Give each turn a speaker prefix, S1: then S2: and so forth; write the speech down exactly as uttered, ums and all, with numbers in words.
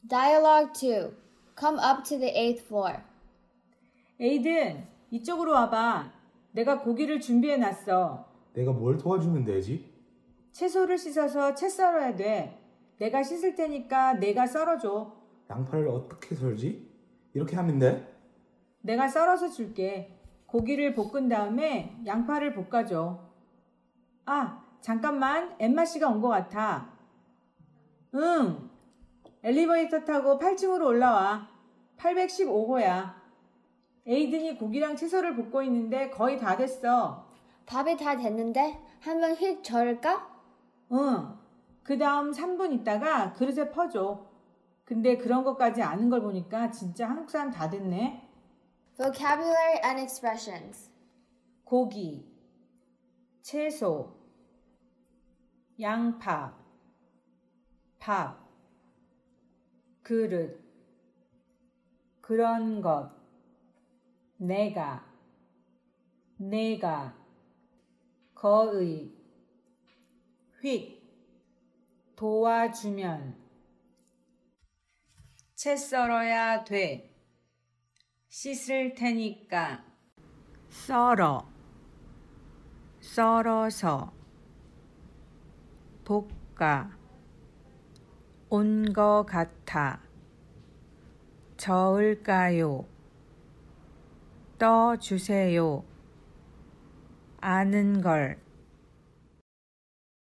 S1: Dialogue two. Come up to the eighth floor.
S2: 에이든, 이쪽으로 와봐. 내가 고기를 준비해놨어.
S3: 내가 뭘 도와주면 되지?
S2: 채소를 씻어서 채 썰어야 돼. 내가 씻을 테니까 내가 썰어줘.
S3: 양파를 어떻게 썰지? 이렇게 하면 돼?
S2: 내가 썰어서 줄게. 고기를 볶은 다음에 양파를 볶아줘. 아, 잠깐만. 엠마 씨가 온 것 같아. 응. 엘리베이터 타고 팔 층으로 올라와. 팔백십오 호야. 에이든이 고기랑 채소를 볶고 있는데 거의 다 됐어.
S1: 밥이 다 됐는데 한번 휙 절을까?
S2: 응. 그 다음 삼 분 있다가 그릇에 퍼줘. 근데 그런 것까지 아는 걸 보니까 진짜 한국 사람 다 됐네.
S1: Vocabulary and expressions.
S2: 고기, 채소, 양파, 밥, 그릇, 그런 것, 내가, 내가, 거의, 휙, 도와주면, 채 썰어야 돼, 씻을 테니까, 썰어, 썰어서, 볶아, 온 거 같아, 저을까요? 떠주세요. 아는 걸